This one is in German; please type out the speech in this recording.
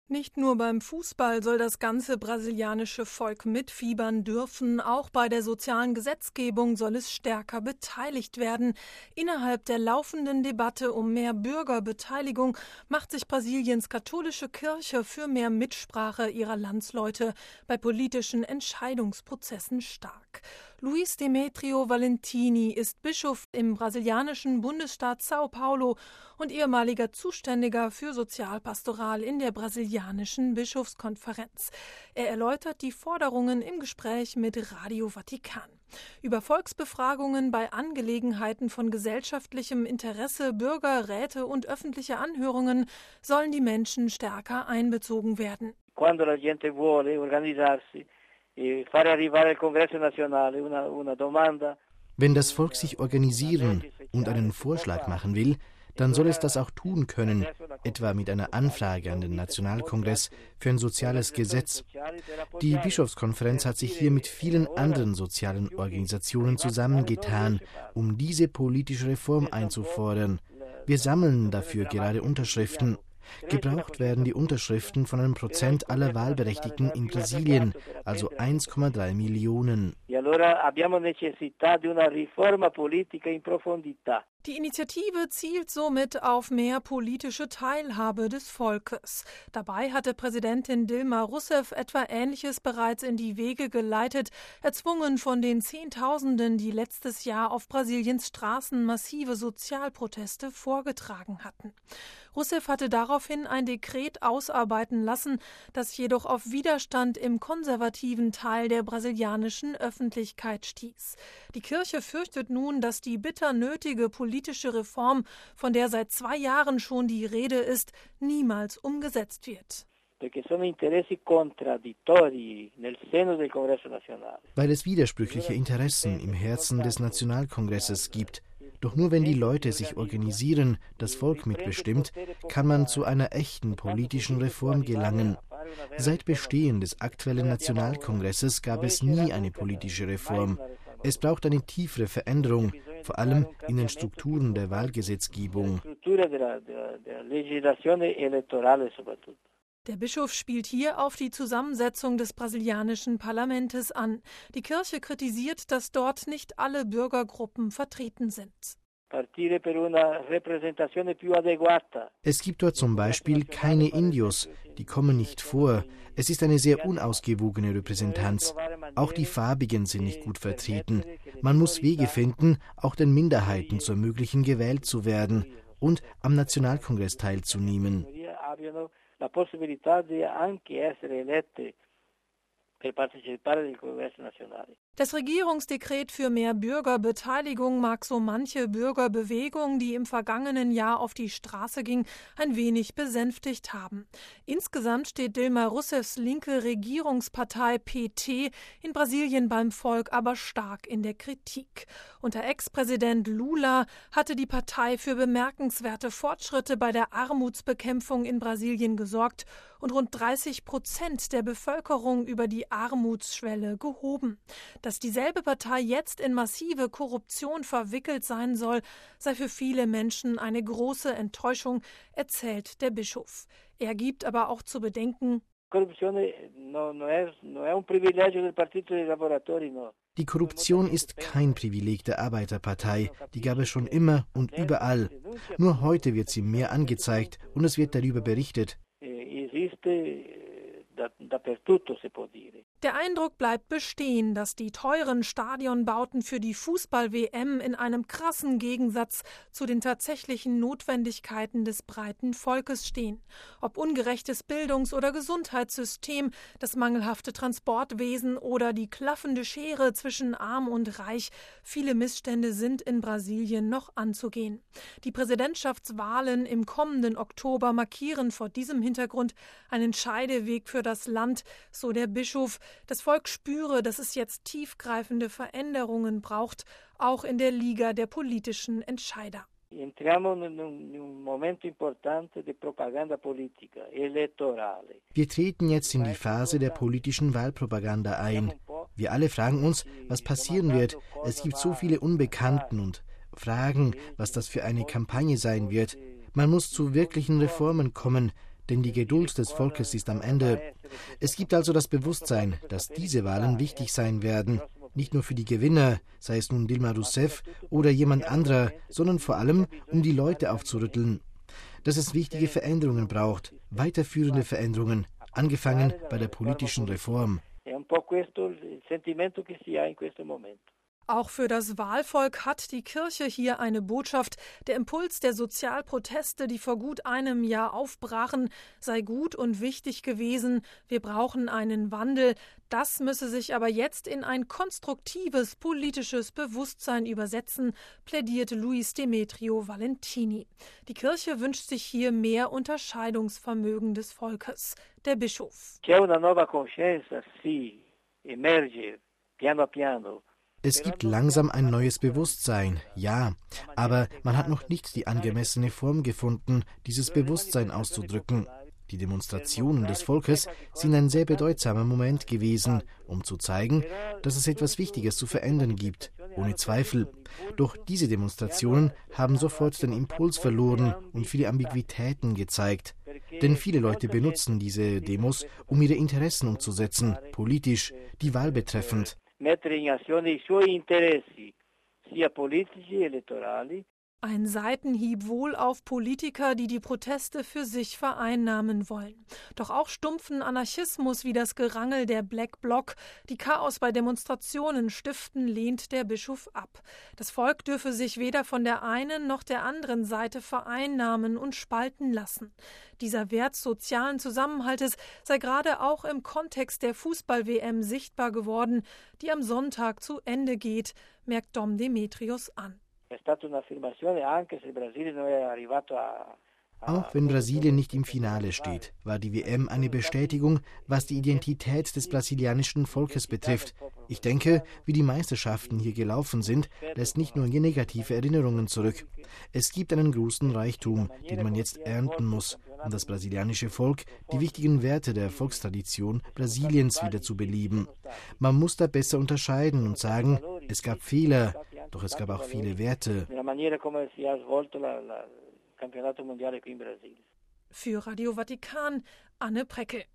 Nicht nur beim Fußball soll das ganze brasilianische Volk mitfiebern dürfen, auch bei der sozialen Gesetzgebung soll es stärker beteiligt werden. Innerhalb der laufenden Debatte um mehr Bürgerbeteiligung macht sich Brasiliens katholische Kirche für mehr Mitsprache ihrer Landsleute bei politischen Entscheidungsprozessen stark. Luiz Demetrio Valentini ist Bischof im brasilianischen Bundesstaat São Paulo und ehemaliger Zuständiger für Sozialpastoral in der brasilianischen Bischofskonferenz. Er erläutert die Forderungen im Gespräch mit Radio Vatikan. Über Volksbefragungen bei Angelegenheiten von gesellschaftlichem Interesse, Bürgerräte und öffentliche Anhörungen sollen die Menschen stärker einbezogen werden. Quando la gente vuole organizzarsi, fare arrivare al Congresso Nazionale una domanda. Wenn das Volk sich organisieren und einen Vorschlag machen will, dann soll es das auch tun können, etwa mit einer Anfrage an den Nationalkongress für ein soziales Gesetz. Die Bischofskonferenz hat sich hier mit vielen anderen sozialen Organisationen zusammengetan, um diese politische Reform einzufordern. Wir sammeln dafür gerade Unterschriften. Gebraucht werden die Unterschriften von 1% aller Wahlberechtigten in Brasilien, also 1,3 Millionen. Die Initiative zielt somit auf mehr politische Teilhabe des Volkes. Dabei hatte Präsidentin Dilma Rousseff etwa Ähnliches bereits in die Wege geleitet, erzwungen von den Zehntausenden, die letztes Jahr auf Brasiliens Straßen massive Sozialproteste vorgetragen hatten. Rousseff hatte daraufhin ein Dekret ausarbeiten lassen, das jedoch auf Widerstand im konservativen Teil der brasilianischen Öffentlichkeit stieß. Die Kirche fürchtet nun, dass die bitter nötige politische Reform, von der seit 2 Jahren schon die Rede ist, niemals umgesetzt wird. Weil es widersprüchliche Interessen im Herzen des Nationalkongresses gibt. Doch nur wenn die Leute sich organisieren, das Volk mitbestimmt, kann man zu einer echten politischen Reform gelangen. Seit Bestehen des aktuellen Nationalkongresses gab es nie eine politische Reform. Es braucht eine tiefere Veränderung, vor allem in den Strukturen der Wahlgesetzgebung. Der Bischof spielt hier auf die Zusammensetzung des brasilianischen Parlaments an. Die Kirche kritisiert, dass dort nicht alle Bürgergruppen vertreten sind. Es gibt dort zum Beispiel keine Indios, die kommen nicht vor. Es ist eine sehr unausgewogene Repräsentanz. Auch die Farbigen sind nicht gut vertreten. Man muss Wege finden, auch den Minderheiten zu ermöglichen, gewählt zu werden und am Nationalkongress teilzunehmen. La possibilità di anche essere elette per partecipare del Congresso Nazionale. Das Regierungsdekret für mehr Bürgerbeteiligung mag so manche Bürgerbewegung, die im vergangenen Jahr auf die Straße ging, ein wenig besänftigt haben. Insgesamt steht Dilma Rousseffs linke Regierungspartei PT in Brasilien beim Volk aber stark in der Kritik. Unter Ex-Präsident Lula hatte die Partei für bemerkenswerte Fortschritte bei der Armutsbekämpfung in Brasilien gesorgt und rund 30% der Bevölkerung über die Armutsschwelle gehoben. Dass dieselbe Partei jetzt in massive Korruption verwickelt sein soll, sei für viele Menschen eine große Enttäuschung, erzählt der Bischof. Er gibt aber auch zu bedenken: Die Korruption ist kein Privileg der Arbeiterpartei, die gab es schon immer und überall. Nur heute wird sie mehr angezeigt und es wird darüber berichtet. Der Eindruck bleibt bestehen, dass die teuren Stadionbauten für die Fußball-WM in einem krassen Gegensatz zu den tatsächlichen Notwendigkeiten des breiten Volkes stehen. Ob ungerechtes Bildungs- oder Gesundheitssystem, das mangelhafte Transportwesen oder die klaffende Schere zwischen Arm und Reich, viele Missstände sind in Brasilien noch anzugehen. Die Präsidentschaftswahlen im kommenden Oktober markieren vor diesem Hintergrund einen Scheideweg für das Land, so der Bischof. Das Volk spüre, dass es jetzt tiefgreifende Veränderungen braucht, auch in der Liga der politischen Entscheider. Wir treten jetzt in die Phase der politischen Wahlpropaganda ein. Wir alle fragen uns, was passieren wird. Es gibt so viele Unbekannten und fragen, was das für eine Kampagne sein wird. Man muss zu wirklichen Reformen kommen. denn die Geduld des Volkes ist am Ende. Es gibt also das Bewusstsein, dass diese Wahlen wichtig sein werden, nicht nur für die Gewinner, sei es nun Dilma Rousseff oder jemand anderer, sondern vor allem, um die Leute aufzurütteln. Dass es wichtige Veränderungen braucht, weiterführende Veränderungen, angefangen bei der politischen Reform. Auch für das Wahlvolk hat die Kirche hier eine Botschaft. Der Impuls der Sozialproteste, die vor gut einem Jahr aufbrachen, sei gut und wichtig gewesen. Wir brauchen einen Wandel. Das müsse sich aber jetzt in ein konstruktives politisches Bewusstsein übersetzen, plädierte Luis Demetrio Valentini. Die Kirche wünscht sich hier mehr Unterscheidungsvermögen des Volkes. Der Bischof. Es gibt langsam ein neues Bewusstsein, ja, aber man hat noch nicht die angemessene Form gefunden, dieses Bewusstsein auszudrücken. Die Demonstrationen des Volkes sind ein sehr bedeutsamer Moment gewesen, um zu zeigen, dass es etwas Wichtiges zu verändern gibt, ohne Zweifel. Doch diese Demonstrationen haben sofort den Impuls verloren und viele Ambiguitäten gezeigt. Denn viele Leute benutzen diese Demos, um ihre Interessen umzusetzen, politisch, die Wahl betreffend. Mettere in azione i suoi interessi, sia politici che elettorali. Ein Seitenhieb wohl auf Politiker, die die Proteste für sich vereinnahmen wollen. Doch auch stumpfen Anarchismus wie das Gerangel der Black Bloc, die Chaos bei Demonstrationen stiften, lehnt der Bischof ab. Das Volk dürfe sich weder von der einen noch der anderen Seite vereinnahmen und spalten lassen. Dieser Wert sozialen Zusammenhaltes sei gerade auch im Kontext der Fußball-WM sichtbar geworden, die am Sonntag zu Ende geht, merkt Dom Demetrios an. Auch wenn Brasilien nicht im Finale steht, war die WM eine Bestätigung, was die Identität des brasilianischen Volkes betrifft. Ich denke, wie die Meisterschaften hier gelaufen sind, lässt nicht nur negative Erinnerungen zurück. Es gibt einen großen Reichtum, den man jetzt ernten muss, um das brasilianische Volk, die wichtigen Werte der Volkstradition Brasiliens wieder zu beleben. Man muss da besser unterscheiden und sagen, es gab Fehler, doch es gab auch viele Werte. Für Radio Vatikan, Anne Preckel.